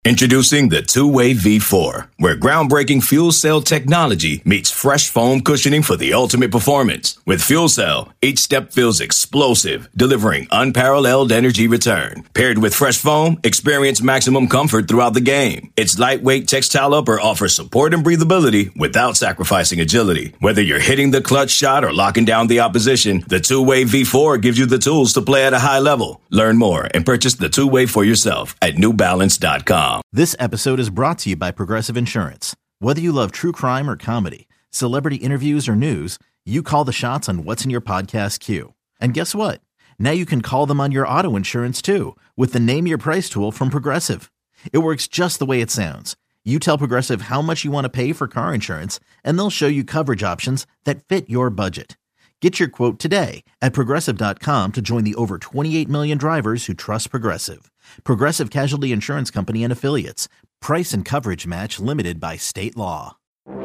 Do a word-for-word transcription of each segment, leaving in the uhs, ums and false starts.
Introducing the Two-Way V four, where groundbreaking fuel cell technology meets fresh foam cushioning for the ultimate performance. With Fuel Cell, each step feels explosive, delivering unparalleled energy return. Paired with fresh foam, experience maximum comfort throughout the game. Its lightweight textile upper offers support and breathability without sacrificing agility. Whether you're hitting the clutch shot or locking down the opposition, the Two-Way V four gives you the tools to play at a high level. Learn more and purchase the Two-Way for yourself at new balance dot com. This episode is brought to you by Progressive Insurance. Whether you love true crime or comedy, celebrity interviews or news, you call the shots on what's in your podcast queue. And guess what? Now you can call them on your auto insurance too with the Name Your Price tool from Progressive. It works just the way it sounds. You tell Progressive how much you want to pay for car insurance, and they'll show you coverage options that fit your budget. Get your quote today at Progressive dot com to join the over twenty-eight million drivers who trust Progressive. Progressive Casualty Insurance Company and Affiliates. Price and coverage match limited by state law.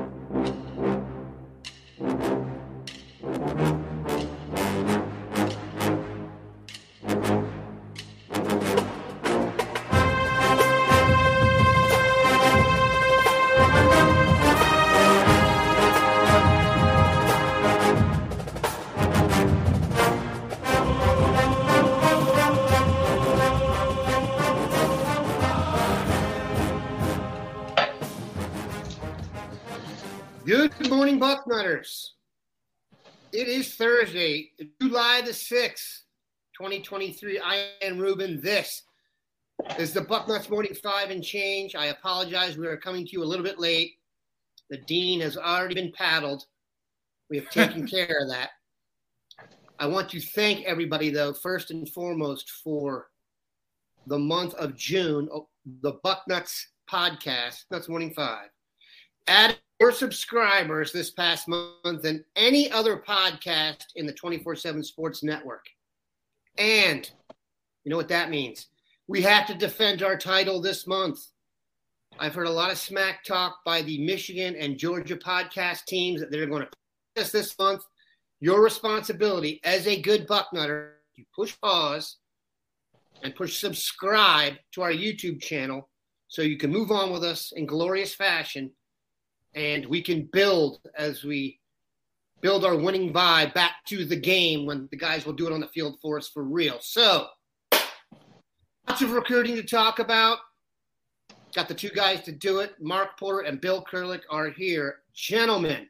Good morning, Bucknutters. It is Thursday, July the sixth, twenty twenty-three. I am Ruben. This is the Bucknuts Morning Five and Change. I apologize. We are coming to you a little bit late. The dean has already been paddled. We have taken care of that. I want to thank everybody, though, first and foremost, for the month of June, the Bucknuts podcast, Nuts Morning Five. Added more subscribers this past month than any other podcast in the twenty-four seven Sports Network. And you know what that means? We have to defend our title this month. I've heard a lot of smack talk by the Michigan and Georgia podcast teams that they're going to push us this month. Your responsibility as a good Bucknutter, you push pause and push subscribe to our YouTube channel so you can move on with us in glorious fashion. And we can build as we build our winning vibe back to the game when the guys will do it on the field for us for real. So, lots of recruiting to talk about. Got the two guys to do it. Mark Porter and Bill Kurelic are here. Gentlemen,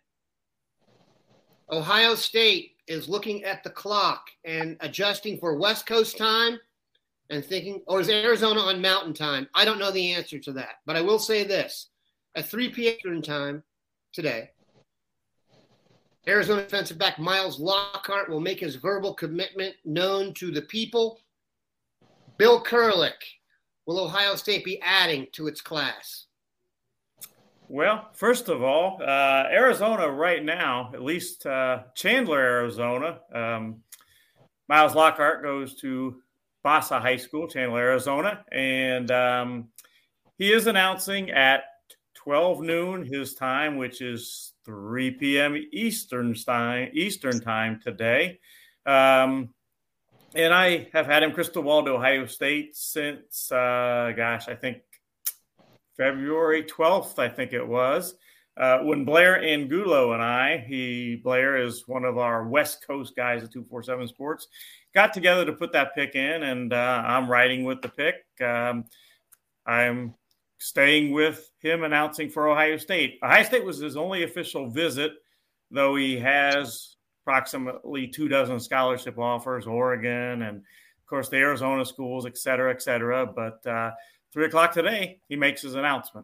Ohio State is looking at the clock and adjusting for West Coast time and thinking, or is Arizona on Mountain time? I don't know the answer to that, but I will say this. At three p.m. time today, Arizona defensive back Miles Lockhart will make his verbal commitment known to the people. Bill Kurelic, will Ohio State be adding to its class? Well, first of all, uh, Arizona right now, at least uh, Chandler, Arizona, um, Miles Lockhart goes to Bassa High School, Chandler, Arizona, and um, he is announcing at twelve noon his time, which is three p.m. Eastern time, Eastern time today. Um, and I have had him crystal ball to Ohio State since, uh, gosh, I think February twelfth, I think it was, uh, when Blair Angulo and I, he Blair is one of our West Coast guys at two forty-seven Sports, got together to put that pick in, and uh, I'm riding with the pick. Um, I'm staying with him announcing for Ohio State. Ohio State was his only official visit, though he has approximately two dozen scholarship offers, Oregon, and, of course, the Arizona schools, et cetera, et cetera. But uh, three o'clock today, he makes his announcement.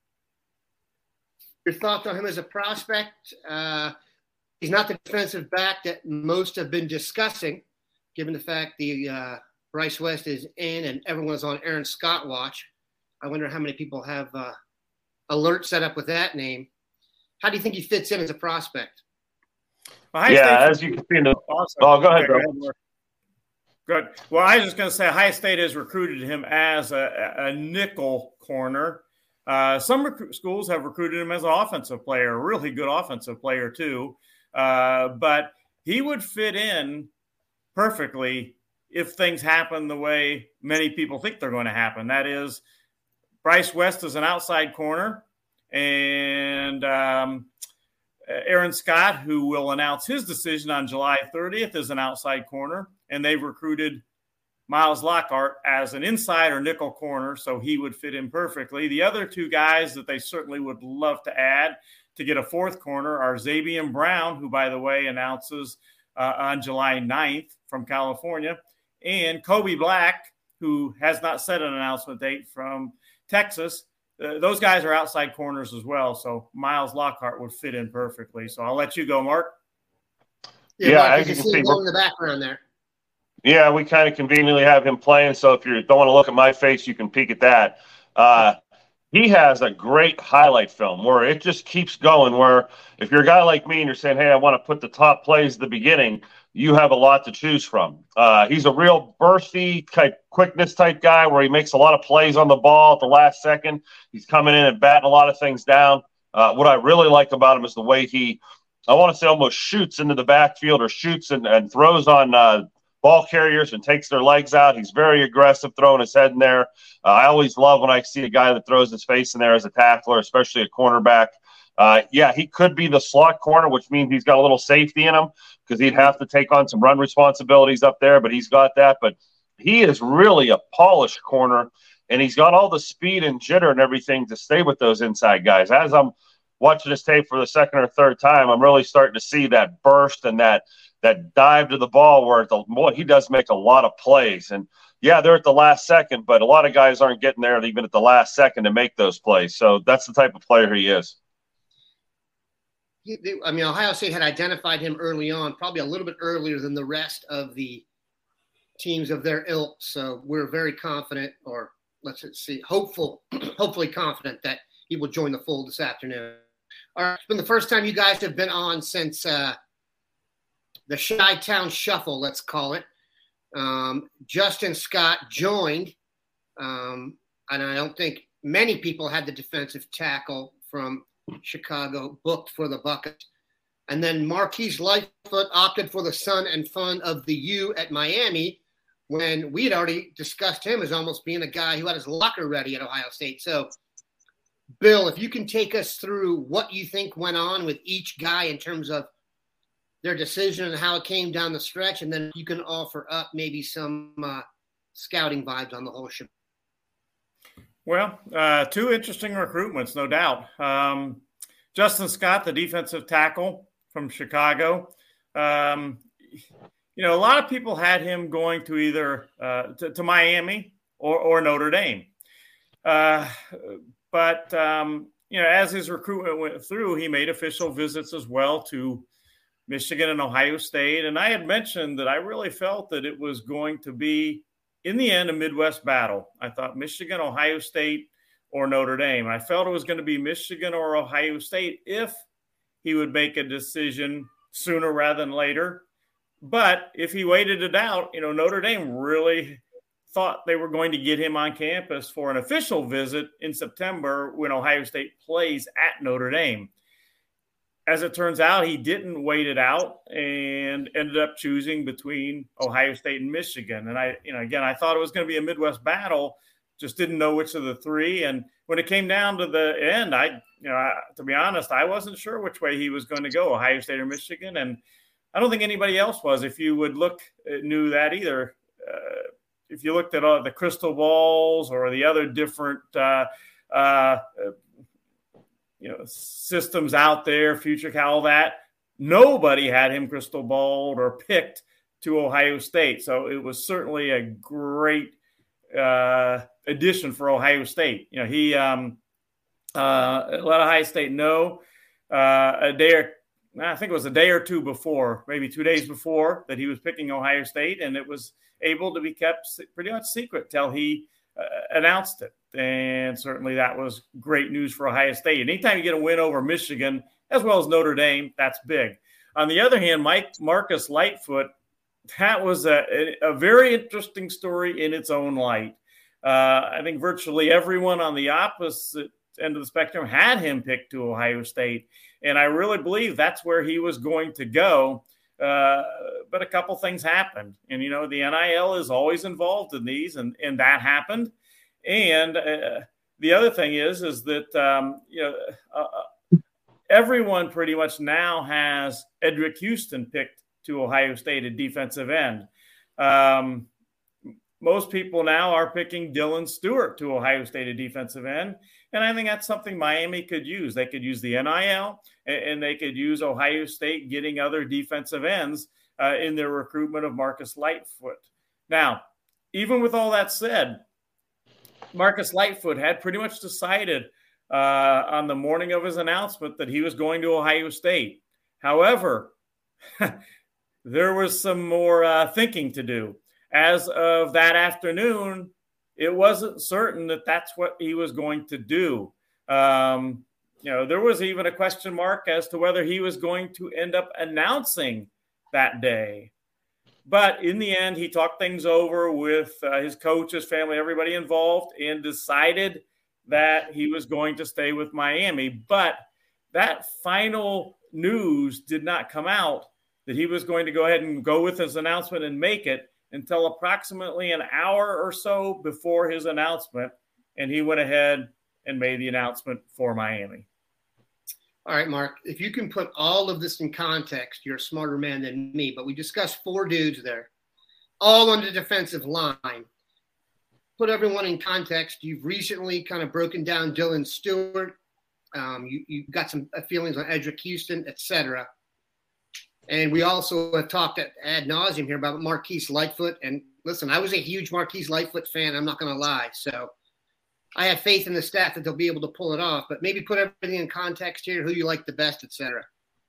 Your thoughts on him as a prospect? Uh, he's not the defensive back that most have been discussing, given the fact the uh, Bryce West is in and everyone is on Aaron Scott watch. I wonder how many people have uh, alert set up with that name. How do you think he fits in as a prospect? Well, yeah, as you can see in the awesome. – oh, go ahead, bro. Good. Well, I was just going to say Ohio State has recruited him as a, a nickel corner. Uh, some rec- schools have recruited him as an offensive player, a really good offensive player too. Uh, but he would fit in perfectly if things happen the way many people think they're going to happen. That is, Bryce West is an outside corner, and um, Aaron Scott, who will announce his decision on July thirtieth, is an outside corner, and they've recruited Miles Lockhart as an inside or nickel corner, so he would fit in perfectly. The other two guys that they certainly would love to add to get a fourth corner are Zabian Brown, who, by the way, announces uh, on July ninth from California, and Kobe Black, who has not set an announcement date from Texas. Uh, those guys are outside corners as well, so Miles Lockhart would fit in perfectly. So I'll let you go, Mark. Yeah, yeah Mark, as you you can see can see, him in the background there. Yeah, we kind of conveniently have him playing, so if you don't want to look at my face, you can peek at that. Uh, he has a great highlight film where it just keeps going, where if you're a guy like me and you're saying, hey, I want to put the top plays at the beginning, you have a lot to choose from. Uh, he's a real bursty, type, quickness type guy where he makes a lot of plays on the ball at the last second. He's coming in and batting a lot of things down. Uh, what I really like about him is the way he, I want to say almost shoots into the backfield or shoots and, and throws on uh, ball carriers and takes their legs out. He's very aggressive throwing his head in there. Uh, I always love when I see a guy that throws his face in there as a tackler, especially a cornerback. Uh, yeah, he could be the slot corner, which means he's got a little safety in him because he'd have to take on some run responsibilities up there, but he's got that. But he is really a polished corner, and he's got all the speed and jitter and everything to stay with those inside guys. As I'm watching this tape for the second or third time, I'm really starting to see that burst and that that dive to the ball where the boy, he does make a lot of plays. And, yeah, they're at the last second, but a lot of guys aren't getting there even at the last second to make those plays. So that's the type of player he is. I mean, Ohio State had identified him early on, probably a little bit earlier than the rest of the teams of their ilk. So we're very confident, or let's see, hopeful, hopefully confident that he will join the fold this afternoon. All right, it's been the first time you guys have been on since uh, the Chi-Town Shuffle, let's call it. Um, Justin Scott joined, um, and I don't think many people had the defensive tackle from Chicago booked for the Buckets. And then Marquise Lightfoot opted for the son and fun of the U at Miami when we had already discussed him as almost being a guy who had his locker ready at Ohio State. So, Bill, if you can take us through what you think went on with each guy in terms of their decision and how it came down the stretch, and then you can offer up maybe some uh, scouting vibes on the whole show. Well, uh, two interesting recruitments, no doubt. Um, Justin Scott, the defensive tackle from Chicago. Um, you know, a lot of people had him going to either uh, to, to Miami or, or Notre Dame. Uh, but, um, you know, as his recruitment went through, he made official visits as well to Michigan and Ohio State. And I had mentioned that I really felt that it was going to be, in the end, a Midwest battle. I thought Michigan, Ohio State, or Notre Dame. I felt it was going to be Michigan or Ohio State if he would make a decision sooner rather than later. But if he waited it out, you know, Notre Dame really thought they were going to get him on campus for an official visit in September when Ohio State plays at Notre Dame. As it turns out, he didn't wait it out and ended up choosing between Ohio State and Michigan. And I, you know, again, I thought it was going to be a Midwest battle, just didn't know which of the three. And when it came down to the end, I, you know, I, to be honest, I wasn't sure which way he was going to go, Ohio State or Michigan. And I don't think anybody else was. If you would look, knew that either. Uh, if you looked at all the crystal balls or the other different, uh, uh, you know, systems out there, Future Cal, all that, nobody had him crystal balled or picked to Ohio State. So it was certainly a great uh, addition for Ohio State. You know, he um, uh, let Ohio State know uh, a day or I think it was a day or two before, maybe two days before, that he was picking Ohio State, and it was able to be kept pretty much secret till he uh, announced it. And certainly that was great news for Ohio State. Anytime you get a win over Michigan, as well as Notre Dame, that's big. On the other hand, Mike Marcus Lightfoot, that was a, a very interesting story in its own light. Uh, I think virtually everyone on the opposite end of the spectrum had him picked to Ohio State. And I really believe that's where he was going to go. Uh, but a couple things happened. And, you know, the N I L is always involved in these, and, and that happened. And uh, the other thing is, is that, um, you know, uh, everyone pretty much now has Edric Houston picked to Ohio State at defensive end. Um, most people now are picking Dylan Stewart to Ohio State at defensive end. And I think that's something Miami could use. They could use the N I L, and they could use Ohio State getting other defensive ends uh, in their recruitment of Marcus Lightfoot. Now, even with all that said, Marcus Lightfoot had pretty much decided uh, on the morning of his announcement that he was going to Ohio State. However, there was some more uh, thinking to do. As of that afternoon, it wasn't certain that that's what he was going to do. Um, you know, there was even a question mark as to whether he was going to end up announcing that day. But in the end, he talked things over with uh, his coach, his family, everybody involved, and decided that he was going to stay with Miami. But that final news did not come out that he was going to go ahead and go with his announcement and make it until approximately an hour or so before his announcement. And he went ahead and made the announcement for Miami. All right, Mark, if you can put all of this in context, you're a smarter man than me, but we discussed four dudes there, all on the defensive line. Put everyone in context. You've recently kind of broken down Dylan Stewart. Um, you, you've got some feelings on Edric Houston, et cetera. And we also have talked at ad nauseum here about Marquise Lightfoot. And listen, I was a huge Marquise Lightfoot fan. I'm not going to lie. So I have faith in the staff that they'll be able to pull it off, but maybe put everything in context here, who you like the best, et cetera.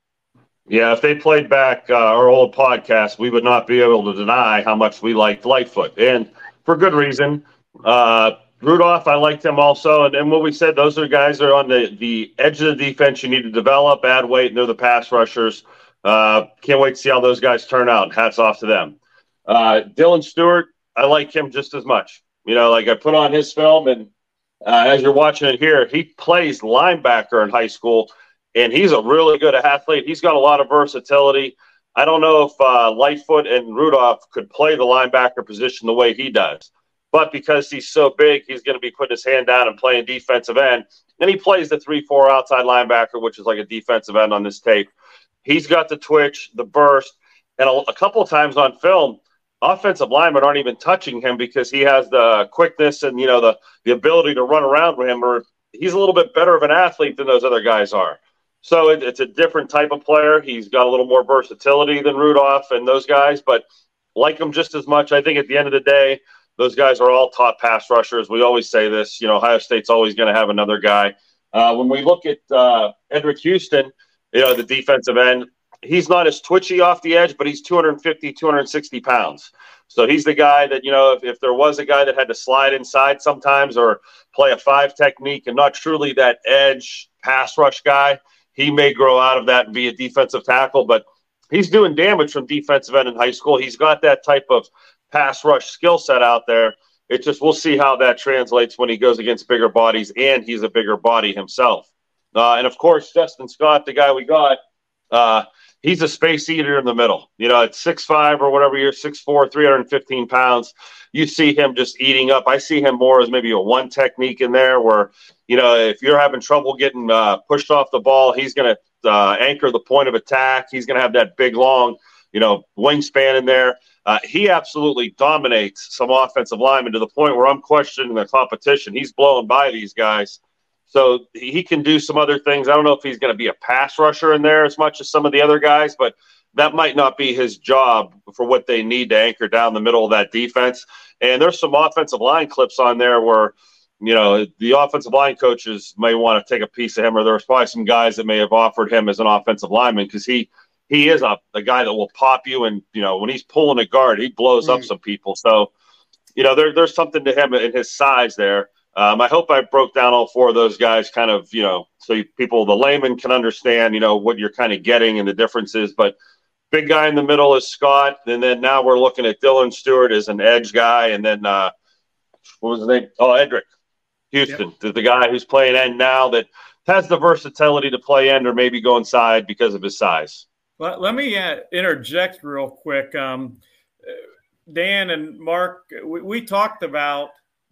Yeah, if they played back uh, our old podcast, we would not be able to deny how much we liked Lightfoot, and for good reason. Uh, Rudolph, I liked him also, and, and what we said, those are guys that are on the, the edge of the defense you need to develop, add weight, and they're the pass rushers. Uh, can't wait to see how those guys turn out. Hats off to them. Uh, Dylan Stewart, I like him just as much. You know, like I put on his film, and Uh, as you're watching it here, he plays linebacker in high school, and he's a really good athlete. He's got a lot of versatility. I don't know if uh, Lightfoot and Rudolph could play the linebacker position the way he does. But because he's so big, he's going to be putting his hand down and playing defensive end. And he plays the three four outside linebacker, which is like a defensive end on this tape. He's got the twitch, the burst, and a, a couple of times on film, offensive linemen aren't even touching him because he has the quickness and, you know, the, the ability to run around with him, or he's a little bit better of an athlete than those other guys are. So it, it's a different type of player. He's got a little more versatility than Rudolph and those guys, but like him just as much. I think at the end of the day, those guys are all top pass rushers. We always say this, you know, Ohio State's always going to have another guy. Uh, when we look at uh, Edric Houston, you know, the defensive end, he's not as twitchy off the edge, but he's two fifty, two sixty pounds. So he's the guy that, you know, if, if there was a guy that had to slide inside sometimes or play a five technique and not truly that edge pass rush guy, he may grow out of that and be a defensive tackle, but he's doing damage from defensive end in high school. He's got that type of pass rush skill set out there. It just, we'll see how that translates when he goes against bigger bodies, and he's a bigger body himself. Uh, and of course, Justin Scott, the guy we got, uh, he's a space eater in the middle. You know, at six five or whatever you're, six four, three hundred fifteen pounds, you see him just eating up. I see him more as maybe a one technique in there where, you know, if you're having trouble getting uh, pushed off the ball, he's going to uh, anchor the point of attack. He's going to have that big, long, you know, wingspan in there. Uh, he absolutely dominates some offensive linemen to the point where I'm questioning the competition. He's blowing by these guys. So he can do some other things. I don't know if he's going to be a pass rusher in there as much as some of the other guys, but that might not be his job for what they need to anchor down the middle of that defense. And there's some offensive line clips on there where, you know, the offensive line coaches may want to take a piece of him, or there's probably some guys that may have offered him as an offensive lineman because he he is a, a guy that will pop you. And, you know, when he's pulling a guard, he blows mm. up some people. So, you know, there, there's something to him in his size there. Um, I hope I broke down all four of those guys kind of, you know, so you, people, the layman can understand, you know, what you're kind of getting and the differences. But big guy in the middle is Scott. And then now we're looking at Dylan Stewart as an edge guy. And then uh, what was his name? Oh, Edric Houston, yep. the guy who's playing end now that has the versatility to play end or maybe go inside because of his size. Let, let me uh, interject real quick. Um, Dan and Mark, we, we talked about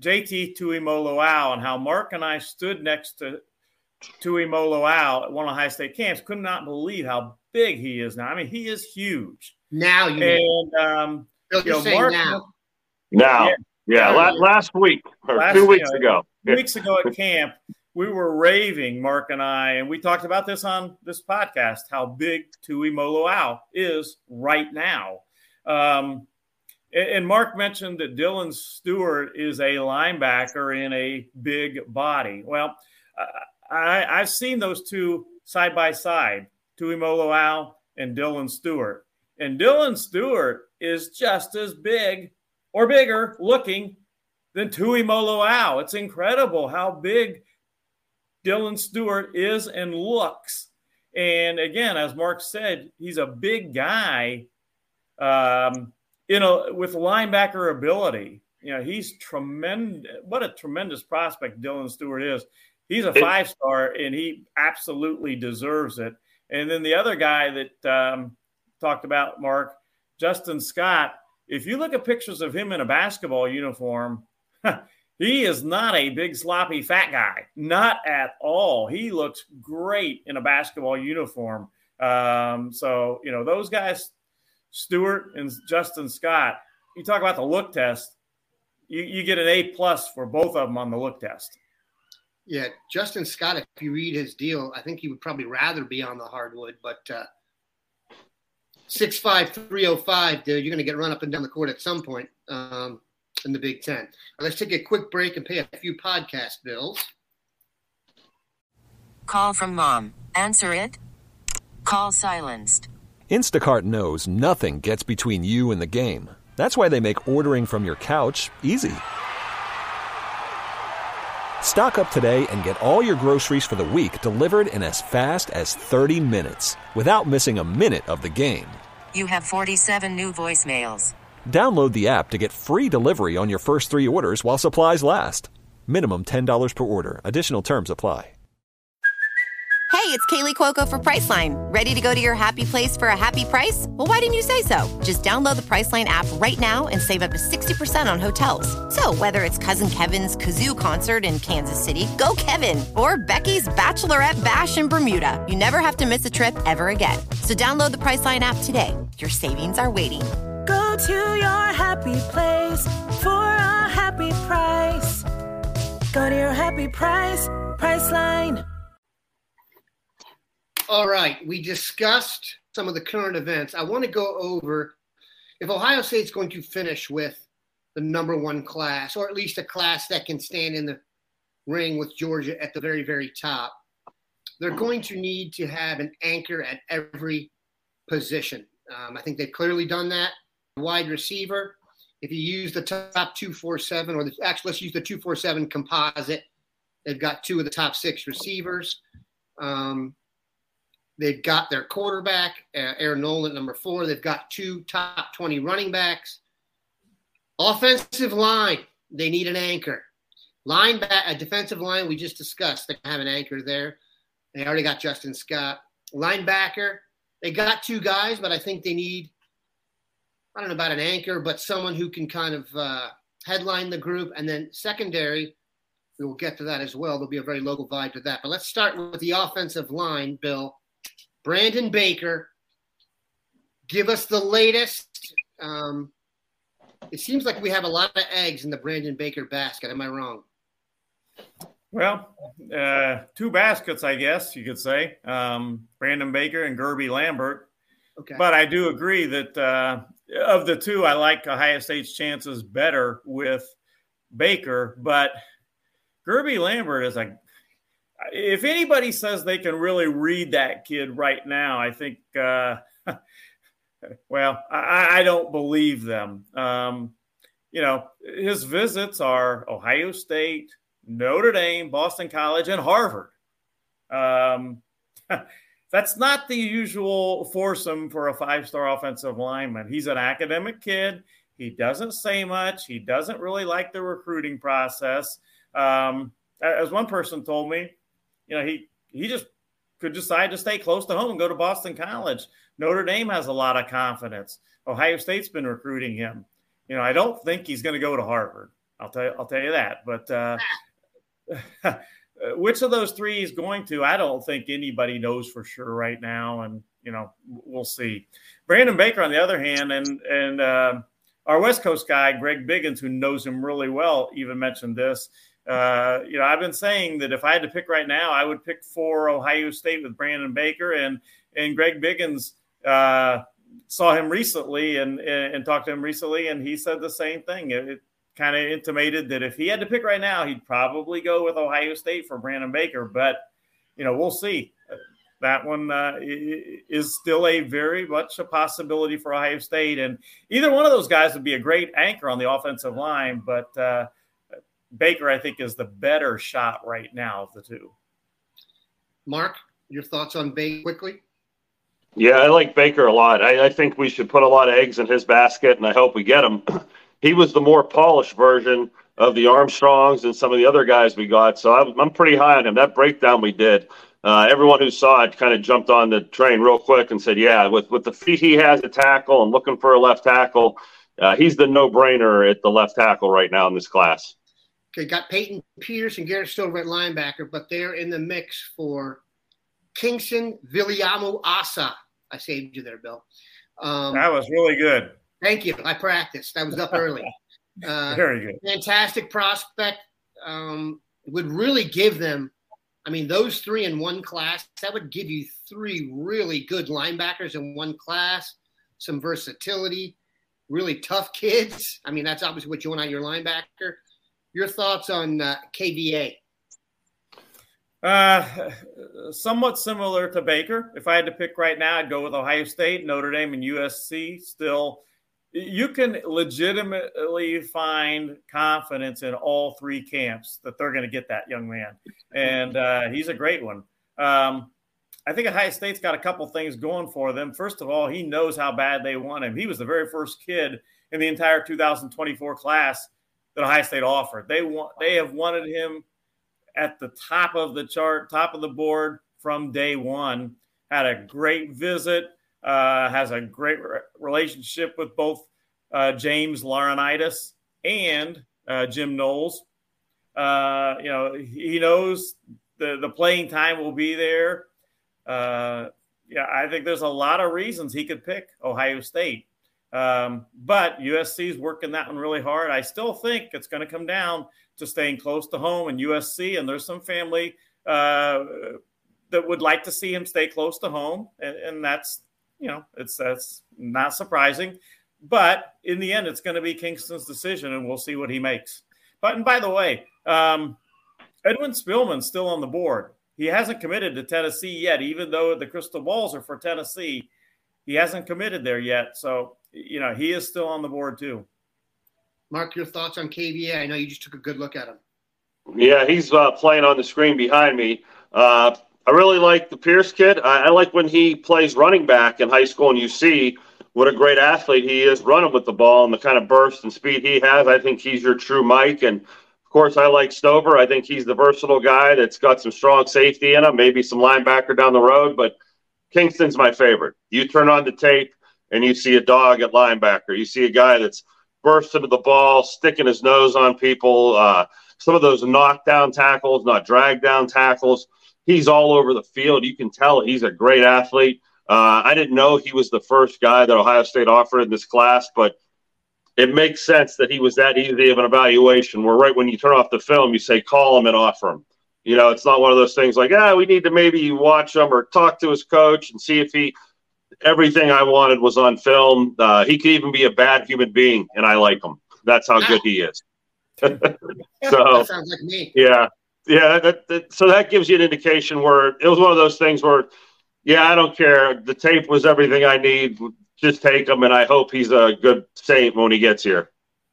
J T Tuimoloau and how Mark and I stood next to Tuimoloau at one of Ohio State camps, could not believe how big he is now. I mean, he is huge. Now you and um, you're you know, saying Mark, now. Now, yeah, yeah, yeah. last, last week or last, two weeks you know, ago. Two weeks ago at camp, we were raving, Mark and I, and we talked about this on this podcast, how big Tuimoloau is right now. Um, and, and Mark mentioned that Dylan Stewart is a linebacker in a big body. Well, I, I've seen those two side by side, Tuimoloau and Dylan Stewart. And Dylan Stewart is just as big or bigger looking than Tuimoloau. It's incredible how big Dylan Stewart is and looks. And again, as Mark said, he's a big guy, um, you know, with linebacker ability. You know, he's tremendous. What a tremendous prospect Dylan Stewart is. He's a five-star, and he absolutely deserves it. And then the other guy that um, talked about, Mark, Justin Scott, if you look at pictures of him in a basketball uniform, he is not a big, sloppy, fat guy. Not at all. He looks great in a basketball uniform. Um, so, you know, those guys, Stewart and Justin Scott, you talk about the look test, you, you get an A-plus for both of them on the look test. Yeah, Justin Scott, if you read his deal, I think he would probably rather be on the hardwood, but uh, six five, three oh five, dude, you're going to get run up and down the court at some point um, in the Big Ten. Let's take a quick break and pay a few podcast bills. Call from mom. Answer it. Call silenced. Instacart knows nothing gets between you and the game. That's why they make ordering from your couch easy. Stock up today and get all your groceries for the week delivered in as fast as thirty minutes without missing a minute of the game. You have forty-seven new voicemails. Download the app to get free delivery on your first three orders while supplies last. Minimum ten dollars per order. Additional terms apply. Hey, it's Kaylee Cuoco for Priceline. Ready to go to your happy place for a happy price? Well, why didn't you say so? Just download the Priceline app right now and save up to sixty percent on hotels. So whether it's Cousin Kevin's Kazoo Concert in Kansas City, go Kevin, or Becky's Bachelorette Bash in Bermuda, you never have to miss a trip ever again. So download the Priceline app today. Your savings are waiting. Go to your happy place for a happy price. Go to your happy price, Priceline. All right, we discussed some of the current events. I want to go over if Ohio State's going to finish with the number one class, or at least a class that can stand in the ring with Georgia at the very, very top. They're going to need to have an anchor at every position. Um, I think they've clearly done that. Wide receiver, if you use the top two four seven, or the, actually let's use the two four seven composite, they've got two of the top six receivers. Um, They've got their quarterback, uh, Aaron Nolan, number four. They've got two top twenty running backs. Offensive line, they need an anchor. Line back, a defensive line, we just discussed. They have an anchor there. They already got Justin Scott. Linebacker, they got two guys, but I think they need, I don't know about an anchor, but someone who can kind of uh, headline the group. And then secondary, we will get to that as well. There'll be a very local vibe to that. But let's start with the offensive line, Bill. Brandon Baker, give us the latest. Um, it seems like we have a lot of eggs in the Brandon Baker basket. Am I wrong? Well, uh, two baskets, I guess you could say. Um, Brandon Baker and Gerby Lambert. Okay. But I do agree that uh, of the two, I like Ohio State's chances better with Baker. But Gerby Lambert is a If anybody says they can really read that kid right now, I think, uh, well, I, I don't believe them. Um, you know, his visits are Ohio State, Notre Dame, Boston College, and Harvard. Um, that's not the usual foursome for a five-star offensive lineman. He's an academic kid. He doesn't say much. He doesn't really like the recruiting process. Um, as one person told me, You know, he he just could decide to stay close to home and go to Boston College. Notre Dame has a lot of confidence. Ohio State's been recruiting him. You know, I don't think he's going to go to Harvard. I'll tell you, I'll tell you that. But uh, which of those three is going to, I don't think anybody knows for sure right now. And, you know, we'll see. Brandon Baker, on the other hand, and, and uh, our West Coast guy, Greg Biggins, who knows him really well, even mentioned this. Uh, you know, I've been saying that if I had to pick right now, I would pick for Ohio State with Brandon Baker, and, and Greg Biggins uh, saw him recently and, and, and talked to him recently. And he said the same thing. It, it kind of intimated that if he had to pick right now, he'd probably go with Ohio State for Brandon Baker, but you know, we'll see. That one uh, is still a very much a possibility for Ohio State. And either one of those guys would be a great anchor on the offensive line, but uh, Baker, I think, is the better shot right now of the two. Mark, your thoughts on Baker quickly? Yeah, I like Baker a lot. I, I think we should put a lot of eggs in his basket, and I hope we get him. He was the more polished version of the Armstrongs and some of the other guys we got, so I'm, I'm pretty high on him. That breakdown we did, uh, everyone who saw it kind of jumped on the train real quick and said, yeah, with, with the feet he has to tackle and looking for a left tackle, uh, he's the no-brainer at the left tackle right now in this class. Okay, got Peyton Pierce and Garrett Stover at linebacker, but they're in the mix for Kingston Viliamu Asa. I saved you there, Bill. Um, that was really good. Thank you. I practiced. I was up early. Uh, Very good. Fantastic prospect. Um, would really give them, I mean, those three in one class, that would give you three really good linebackers in one class, some versatility, really tough kids. I mean, that's obviously what you want out of your linebacker. Your thoughts on uh, K V A? Uh, somewhat similar to Baker. If I had to pick right now, I'd go with Ohio State, Notre Dame, and U S C. Still, you can legitimately find confidence in all three camps that they're going to get that young man. And uh, he's a great one. Um, I think Ohio State's got a couple things going for them. First of all, he knows how bad they want him. He was the very first kid in the entire two thousand twenty-four class that Ohio State offered. They want, they have wanted him at the top of the chart, top of the board from day one. Had a great visit, uh, has a great re- relationship with both uh, James Laurinaitis and uh, Jim Knowles. Uh, you know, he knows the, the playing time will be there. Uh, yeah, I think there's a lot of reasons he could pick Ohio State. Um, but U S C is working that one really hard. I still think it's going to come down to staying close to home and U S C. And there's some family uh, that would like to see him stay close to home. And, and that's, you know, it's, that's not surprising, but in the end, it's going to be Kingston's decision and we'll see what he makes. But, and by the way, um, Edwin Spillman's still on the board. He hasn't committed to Tennessee yet, even though the crystal balls are for Tennessee. He hasn't committed there yet. So, you know, he is still on the board too. Mark, your thoughts on K V A? I know you just took a good look at him. Yeah, he's uh, playing on the screen behind me. Uh, I really like the Pierce kid. I, I like when he plays running back in high school and you see what a great athlete he is running with the ball and the kind of burst and speed he has. I think he's your true Mike. And, of course, I like Stover. I think he's the versatile guy that's got some strong safety in him, maybe some linebacker down the road. But Kingston's my favorite. You turn on the tape and you see a dog at linebacker. You see a guy that's burst into the ball, sticking his nose on people, uh, some of those knockdown tackles, not drag down tackles. He's all over the field. You can tell he's a great athlete. Uh, I didn't know he was the first guy that Ohio State offered in this class, but it makes sense that he was that easy of an evaluation where right when you turn off the film, you say, call him and offer him. You know, it's not one of those things like, ah, we need to maybe watch him or talk to his coach and see if he – everything I wanted was on film. Uh, he could even be a bad human being, and I like him. That's how good he is. So that sounds like me. Yeah, yeah. That, that, so that gives you an indication where it was one of those things where, yeah, I don't care. The tape was everything I need. Just take him, and I hope he's a good Saint when he gets here.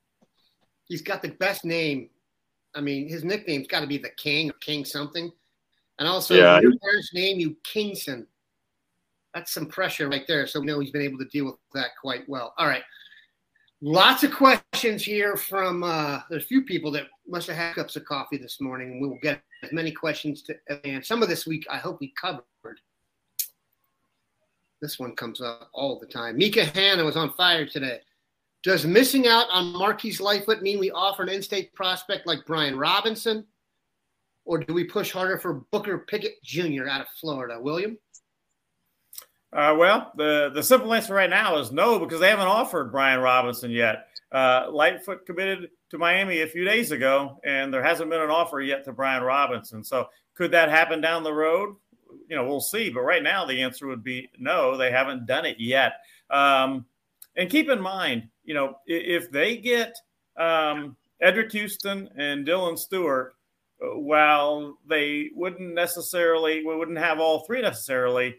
He's got the best name. I mean, his nickname's got to be the King or King something. And also, yeah. your parents name you Kingston. That's some pressure right there. So we know he's been able to deal with that quite well. All right. Lots of questions here from uh, – there's a few people that must have had cups of coffee this morning, and we will get as many questions to – and some of this week I hope we covered. This one comes up all the time. Mika Hanna was on fire today. Does missing out on Marquise Lightfoot mean we offer an in-state prospect like Brian Robinson, or do we push harder for Booker Pickett Junior out of Florida? William? Uh, well, the, the simple answer right now is no, because they haven't offered Brian Robinson yet. Uh, Lightfoot committed to Miami a few days ago, and there hasn't been an offer yet to Brian Robinson. So could that happen down the road? You know, we'll see. But right now the answer would be no, they haven't done it yet. Um, and keep in mind, you know, if, if they get um, Edric Houston and Dylan Stewart, while they wouldn't necessarily, we wouldn't have all three necessarily,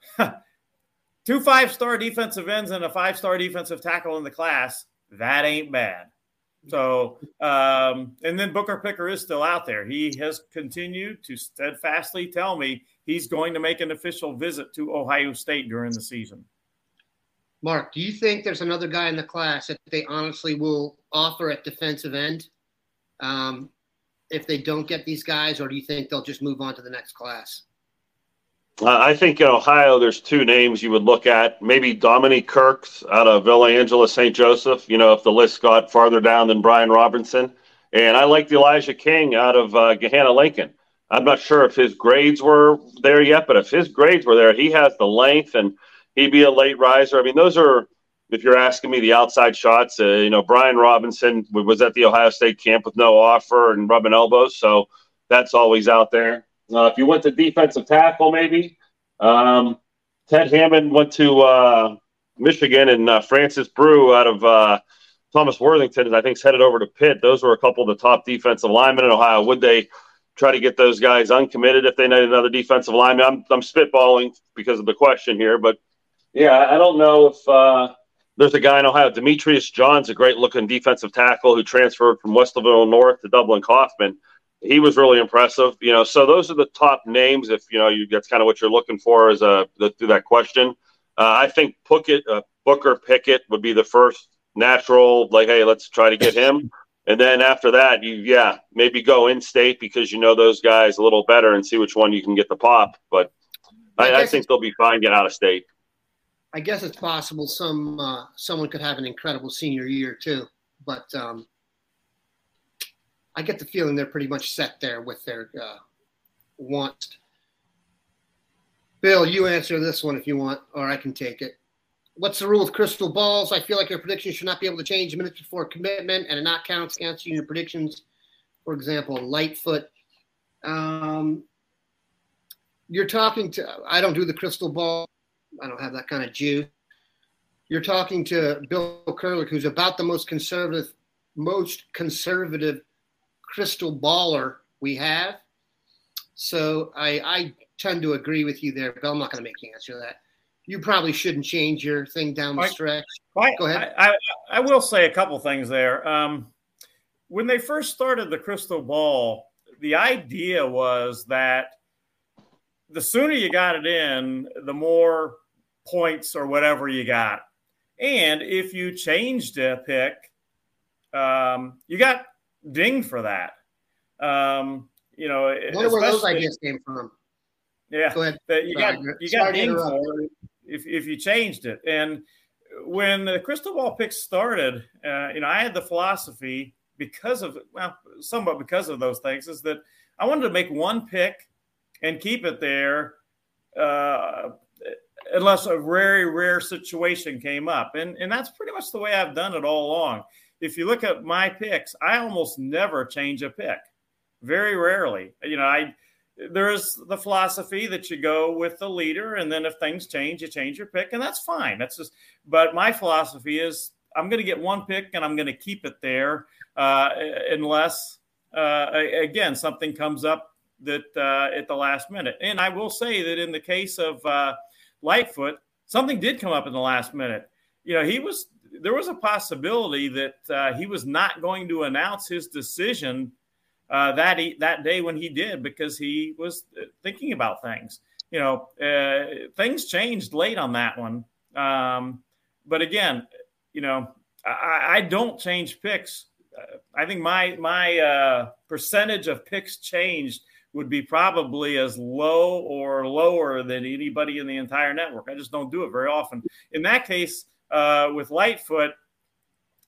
two five-star defensive ends and a five-star defensive tackle in the class, that ain't bad. So, um, and then Booker Picker is still out there. He has continued to steadfastly tell me he's going to make an official visit to Ohio State during the season. Mark, do you think there's another guy in the class that they honestly will offer at defensive end um, if they don't get these guys, or do you think they'll just move on to the next class? Uh, I think in Ohio, there's two names you would look at. Maybe Dominique Kirks out of Villa Angela Saint Joseph, you know, if the list got farther down than Brian Robinson. And I like Elijah King out of uh, Gahanna Lincoln. I'm not sure if his grades were there yet, but if his grades were there, he has the length and he'd be a late riser. I mean, those are, if you're asking me, the outside shots. Uh, you know, Brian Robinson was at the Ohio State camp with no offer and rubbing elbows, so that's always out there. Uh, if you went to defensive tackle, maybe um, Ted Hammond went to uh, Michigan, and uh, Francis Brew out of uh, Thomas Worthington, I think, is headed over to Pitt. Those were a couple of the top defensive linemen in Ohio. Would they try to get those guys uncommitted if they need another defensive lineman? I'm, I'm spitballing because of the question here, but yeah, I don't know if uh, there's a guy in Ohio. Demetrius John's a great-looking defensive tackle who transferred from Westerville North to Dublin Kaufman. He was really impressive, you know. So those are the top names. If you know, you that's kind of what you're looking for as a through that question. Uh, I think Pickett, uh, Booker Pickett would be the first natural. Like, hey, let's try to get him. And then after that, you yeah, maybe go in state because you know those guys a little better and see which one you can get the pop. But I, I, I think they'll be fine get out of state. I guess it's possible some uh, someone could have an incredible senior year too, but. Um, I get the feeling they're pretty much set there with their uh, wants. Bill, you answer this one if you want, or I can take it. What's the rule with crystal balls? I feel like your predictions should not be able to change minutes before commitment, and it not counts against your predictions. For example, Lightfoot. Um, you're talking to – I don't do the crystal ball. I don't have that kind of juice. You're talking to Bill Kurlick, who's about the most conservative, most conservative – crystal baller we have. So I, I tend to agree with you there, Bill. I'm not going to make you answer that. You probably shouldn't change your thing down the I, stretch. I, Go ahead. I, I, I will say a couple things there. Um, when they first started the crystal ball, the idea was that the sooner you got it in, the more points or whatever you got. And if you changed a pick, um, you got dinged for that. Um, you know, wonder where those ideas came from. Yeah, go ahead. You got you got dinged for it if if you changed it. And when the crystal ball picks started, uh, you know, I had the philosophy because of well, somewhat because of those things, is that I wanted to make one pick and keep it there uh, unless a very rare situation came up, and and that's pretty much the way I've done it all along. If you look at my picks, I almost never change a pick. Very rarely. You know, I there's the philosophy that you go with the leader, and then if things change, you change your pick, and that's fine. That's just. But my philosophy is I'm going to get one pick, and I'm going to keep it there uh, unless, uh, again, something comes up that uh, at the last minute. And I will say that in the case of uh, Lightfoot, something did come up in the last minute. You know, he was. There was a possibility that uh, he was not going to announce his decision uh, that he, that day when he did, because he was thinking about things. You know, uh, things changed late on that one. Um, but again, you know, I, I don't change picks. Uh, I think my my uh, percentage of picks changed would be probably as low or lower than anybody in the entire network. I just don't do it very often. In that case, Uh, with Lightfoot,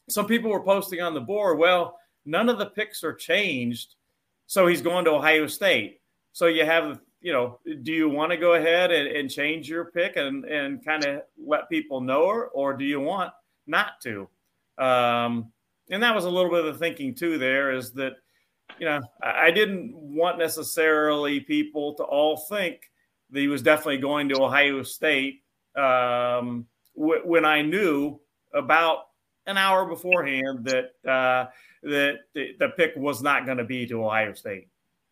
some people were posting on the board, well, none of the picks are changed, so he's going to Ohio State. So you have, you know, do you want to go ahead and, and change your pick and, and kind of let people know, or, or do you want not to? Um, and that was a little bit of the thinking too there, is that, you know, I didn't want necessarily people to all think that he was definitely going to Ohio State um, w- when I knew about an hour beforehand that uh, that the, the pick was not going to be to Ohio State.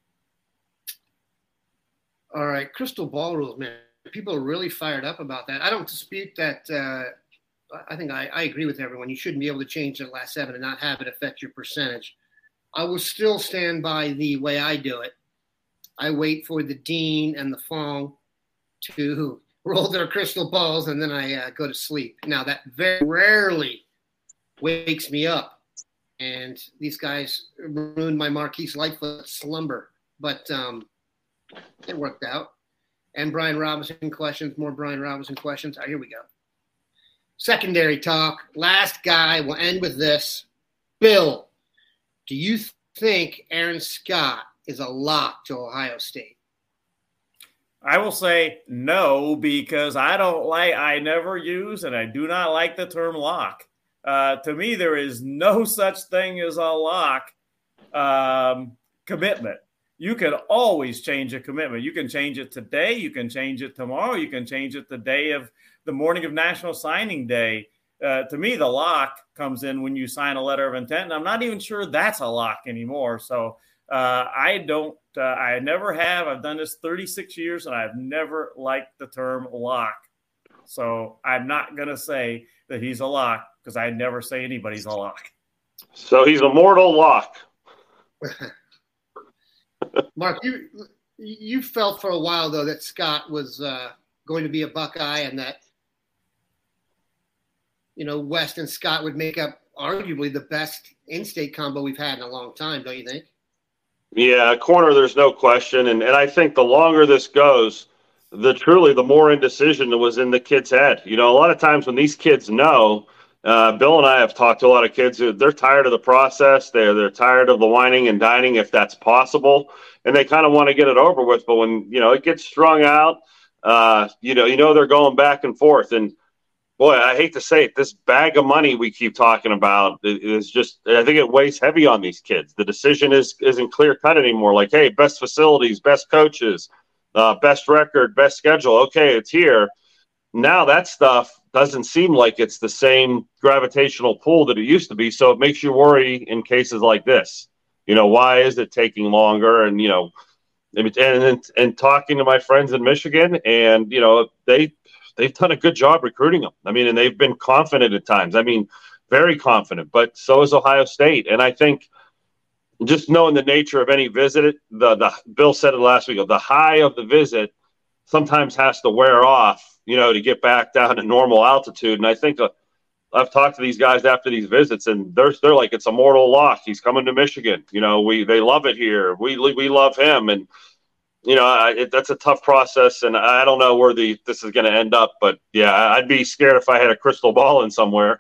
All right, crystal ball rules, man. People are really fired up about that. I don't dispute that. Uh, I think I, I agree with everyone. You shouldn't be able to change the last seven and not have it affect your percentage. I will still stand by the way I do it. I wait for the dean and the Fong to roll their crystal balls, and then I uh, go to sleep. Now, that very rarely wakes me up, and these guys ruined my Marquise Lightfoot slumber, but um, it worked out. And Brian Robinson questions, more Brian Robinson questions. All right, here we go. Secondary talk. Last guy. We'll end with this. Bill, do you think Aaron Scott is a lock to Ohio State? I will say no, because I don't like, I never use, and I do not like the term lock. Uh, to me, there is no such thing as a lock um, commitment. You can always change a commitment. You can change it today. You can change it tomorrow. You can change it the day of the morning of National Signing Day. Uh, to me, the lock comes in when you sign a letter of intent, and I'm not even sure that's a lock anymore. So uh, I don't, uh, I never have. I've done this thirty-six years, and I've never liked the term lock. So I'm not going to say that he's a lock, because I never say anybody's a lock. So he's a mortal lock. Mark, you you felt for a while, though, that Scott was uh, going to be a Buckeye, and that, you know, West and Scott would make up arguably the best in-state combo we've had in a long time, don't you think? Yeah, corner, there's no question. And, and I think the longer this goes, the truly the more indecision that was in the kid's head. You know, a lot of times when these kids know, uh, Bill and I have talked to a lot of kids who they're tired of the process. They're they're tired of the whining and dining, if that's possible, and they kind of want to get it over with. But when, you know, it gets strung out, uh, you know, you know they're going back and forth. And boy, I hate to say it, this bag of money we keep talking about is just, I think it weighs heavy on these kids. The decision is isn't clear cut anymore. Like, hey, best facilities, best coaches. Uh, best record, best schedule. Okay, it's here. Now that stuff doesn't seem like it's the same gravitational pull that it used to be. So it makes you worry in cases like this. You know, why is it taking longer? And, you know, and, and, and talking to my friends in Michigan, and, you know, they, they've done a good job recruiting them. I mean, and they've been confident at times. I mean, very confident, but so is Ohio State. And I think, just knowing the nature of any visit, the, the Bill said it last week, the high of the visit sometimes has to wear off, you know, to get back down to normal altitude. And I think uh, I've talked to these guys after these visits, and they're they're like, it's a mortal lock. He's coming to Michigan. You know, we they love it here. We we love him, and you know, I, it, that's a tough process. And I don't know where the this is going to end up, but yeah, I'd be scared if I had a crystal ball in somewhere.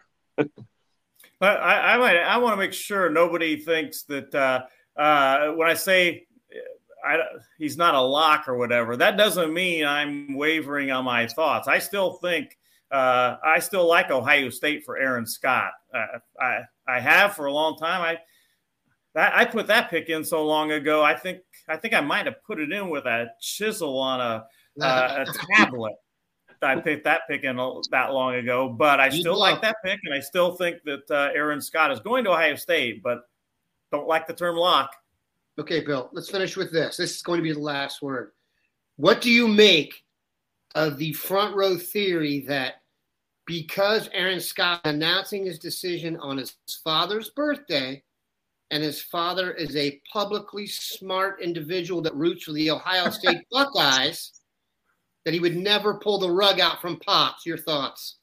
But I, I might. I want to make sure nobody thinks that uh, uh, when I say I, he's not a lock or whatever, that doesn't mean I'm wavering on my thoughts. I still think uh, I still like Ohio State for Aaron Scott. Uh, I I have for a long time. I that I put that pick in so long ago. I think I think I might have put it in with a chisel on a uh, a tablet. I picked that pick in that long ago, but I still like that pick, and I still think that uh, Aaron Scott is going to Ohio State, but don't like the term lock. Okay, Bill, let's finish with this. This is going to be the last word. What do you make of the front row theory that because Aaron Scott is announcing his decision on his father's birthday, and his father is a publicly smart individual that roots for the Ohio State Buckeyes, that he would never pull the rug out from Pops? Your thoughts?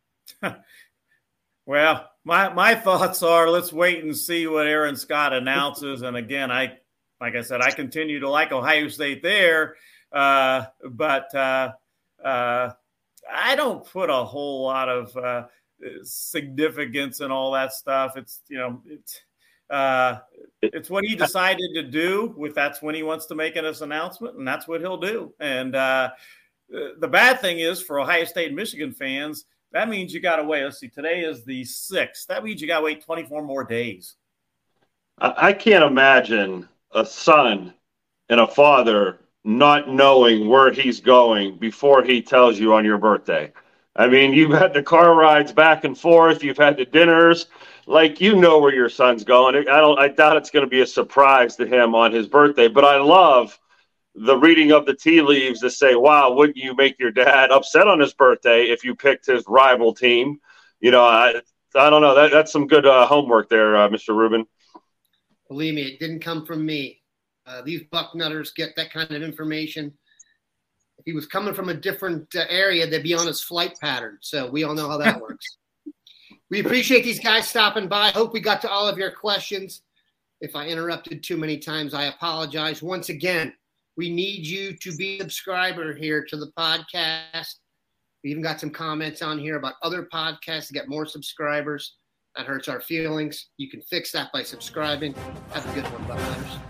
Well, my my thoughts are, let's wait and see what Aaron Scott announces. And again, I like I said, I continue to like Ohio State there, uh, but uh, uh, I don't put a whole lot of uh, significance and all that stuff. It's, you know, it's, uh, it's what he decided to do with, that's when he wants to make this announcement, and that's what he'll do. And uh, the bad thing is for Ohio State and Michigan fans, that means you got to wait. Let's see, today is the sixth. That means you got to wait twenty-four more days. I can't imagine a son and a father not knowing where he's going before he tells you on your birthday. I mean, you've had the car rides back and forth. You've had the dinners. Like, you know where your son's going. I don't. I doubt it's going to be a surprise to him on his birthday. But I love the reading of the tea leaves to say, wow, wouldn't you make your dad upset on his birthday if you picked his rival team? You know, I, I don't know. That, that's some good uh, homework there, uh, Mister Rubin. Believe me, it didn't come from me. Uh, these Bucknutters get that kind of information. If he was coming from a different uh, area, they'd be on his flight pattern. So we all know how that works. We appreciate these guys stopping by. Hope we got to all of your questions. If I interrupted too many times, I apologize. Once again, we need you to be a subscriber here to the podcast. We even got some comments on here about other podcasts to get more subscribers. That hurts our feelings. You can fix that by subscribing. Have a good one, Bucknutters.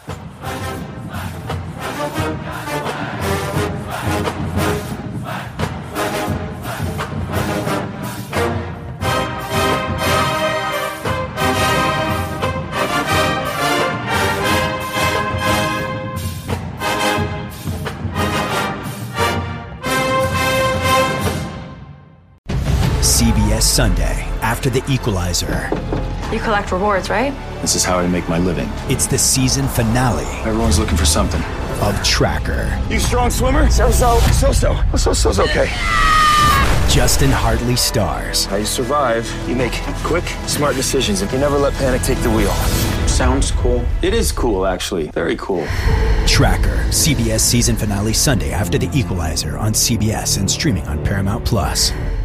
C B S Sunday, after The Equalizer. You collect rewards, right? This is how I make my living. It's the season finale. Everyone's looking for something. Of Tracker. You strong swimmer? So-so. So-so. So-so's okay. Justin Hartley stars. How you survive, you make quick, smart decisions, and you never let panic take the wheel. Sounds cool. It is cool, actually. Very cool. Tracker. C B S season finale Sunday after The Equalizer on C B S and streaming on Paramount Plus.